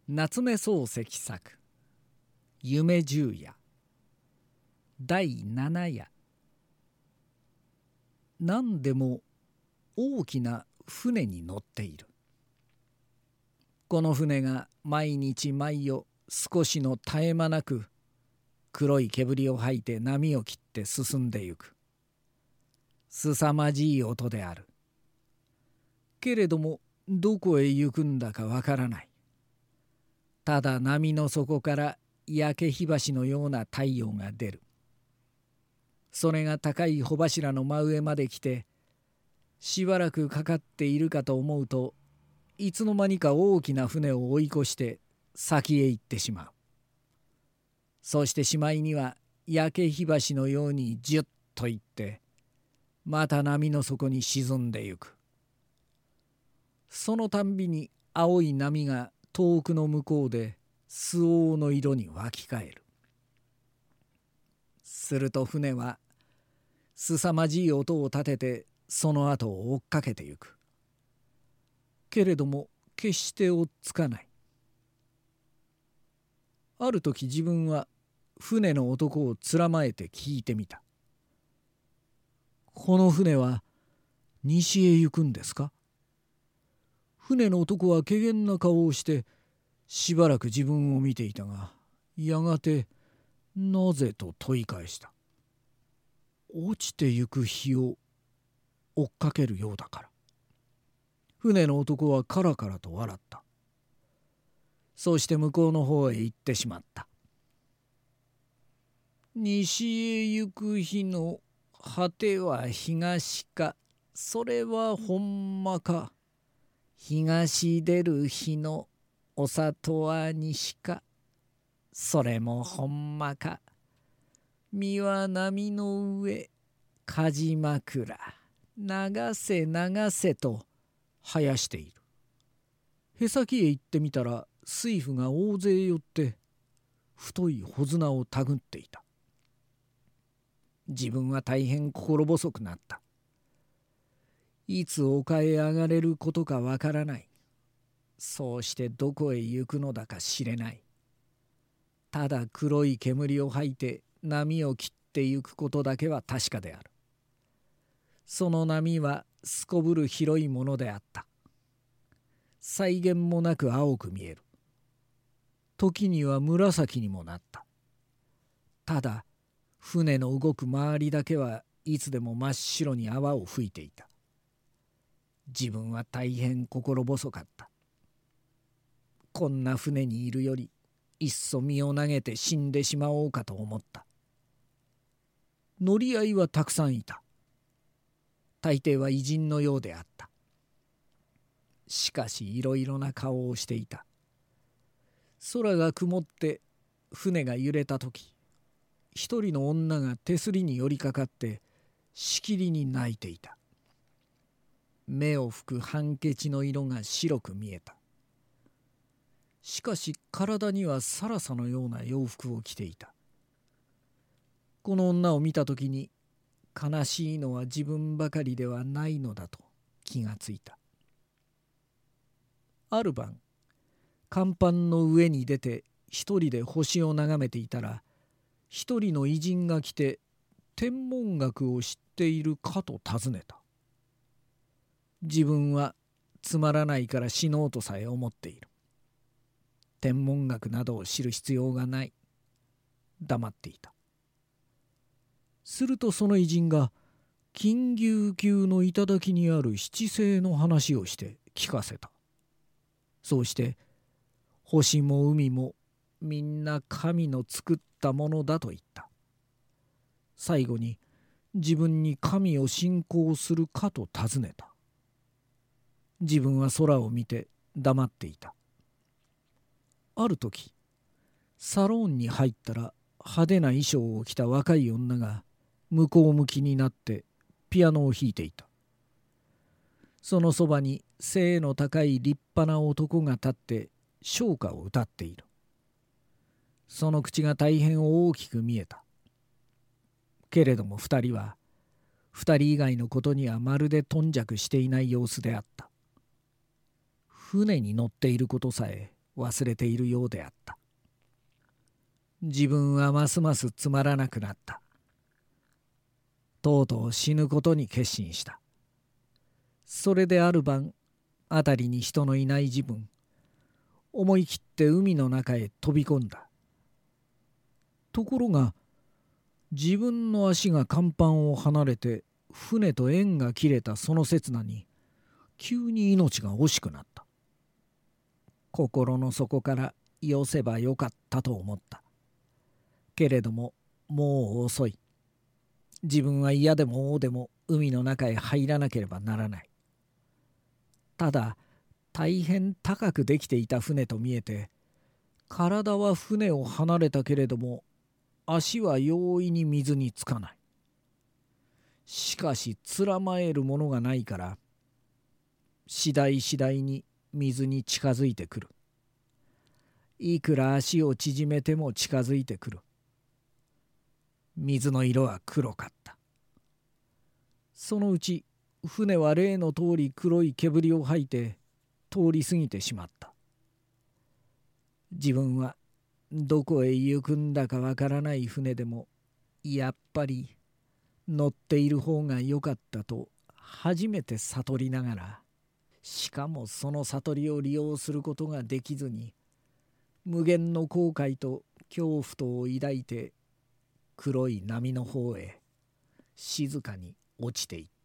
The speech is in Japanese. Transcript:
夏目漱石作夢十夜第七夜。何でも大きな船に乗っている。この船が毎日毎夜少しの絶え間なく黒い煙を吐いて波を切って進んでゆく。すさまじい音である。けれどもどこへ行くんだかわからない。ただ波の底から焼け火箸のような太陽が出る。それが高い帆柱の真上まで来てしばらくかかっているかと思うと、いつの間にか大きな船を追い越して先へ行ってしまう。そしてしまいには焼け火箸のようにジュッといってまた波の底に沈んでゆく。そのたんびに青い波が遠くの向こうで周防の色に湧き返る。すると船はすさまじい音を立ててその後を追っかけてゆく。けれども決して追っつかない。ある時自分は船の男をつらまえて聞いてみた。この船は西へ行くんですか？船の男は怪訝な顔をしてしばらく自分を見ていたが、やがてなぜと問い返した。落ちてゆく日を追っかけるようだから。船の男はカラカラと笑った。そうして向こうの方へ行ってしまった。西へ行く日の果ては東か、それはほんまか。東出る日のお里は西か、それもほんまか。身は波の上、梶枕、流せ流せと生やしている。へさきへ行ってみたら水夫が大勢寄って太い穂綱をたぐっていた。自分は大変心細くなった。いつ丘へ上がれることかわからない。そうしてどこへ行くのだか知れない。ただ黒い煙を吐いて波を切ってゆくことだけは確かである。その波はすこぶる広いものであった。際限もなく青く見える。時には紫にもなった。ただ船の動く周りだけはいつでも真っ白に泡を吹いていた。自分は大変心細かった。こんな船にいるよりいっそ身を投げて死んでしまおうかと思った。乗り合いはたくさんいた。大抵は偉人のようであった。しかしいろいろな顔をしていた。空が曇って船が揺れた時、一人の女が手すりに寄りかかってしきりに泣いていた。目を拭くハンケチの色が白く見えた。しかし体にはサラサのような洋服を着ていた。この女を見た時に悲しいのは自分ばかりではないのだと気がついた。ある晩、甲板の上に出て一人で星を眺めていたら、一人の偉人が来て天文学を知っているかと尋ねた。自分はつまらないから死のうとさえ思っている。天文学などを知る必要がない。黙っていた。するとその偉人が金牛宮の頂にある七星の話をして聞かせた。そうして星も海もみんな神の作ったものだと言った。最後に自分に神を信仰するかと尋ねた。自分は空を見て黙っていた。ある時サロンに入ったら派手な衣装を着た若い女が向こう向きになってピアノを弾いていた。そのそばに背の高い立派な男が立って唱歌を歌っている。その口が大変大きく見えた。けれども二人は二人以外のことにはまるで頓着していない様子であった。船に乗っていることさえ忘れているようであった。自分はますますつまらなくなった。とうとう死ぬことに決心した。それである晩、辺りに人のいない自分、思い切って海の中へ飛び込んだ。ところが、自分の足が甲板を離れて船と縁が切れたその刹那に、急に命が惜しくなった。心の底からよせばよかったと思った。けれどももう遅い。自分は嫌でも王でも海の中へ入らなければならない。ただ大変高くできていた船と見えて、体は船を離れたけれども足は容易に水につかない。しかしつらまえるものがないから、次第次第に水に近づいてくる。いくら足を縮めても近づいてくる。水の色は黒かった。そのうち船は例の通り黒い煙を吐いて通り過ぎてしまった。自分はどこへ行くんだかわからない船でもやっぱり乗っている方が良かったと初めて悟りながら、しかもその悟りを利用することができずに無限の後悔と恐怖とを抱いて黒い波の方へ静かに落ちていった。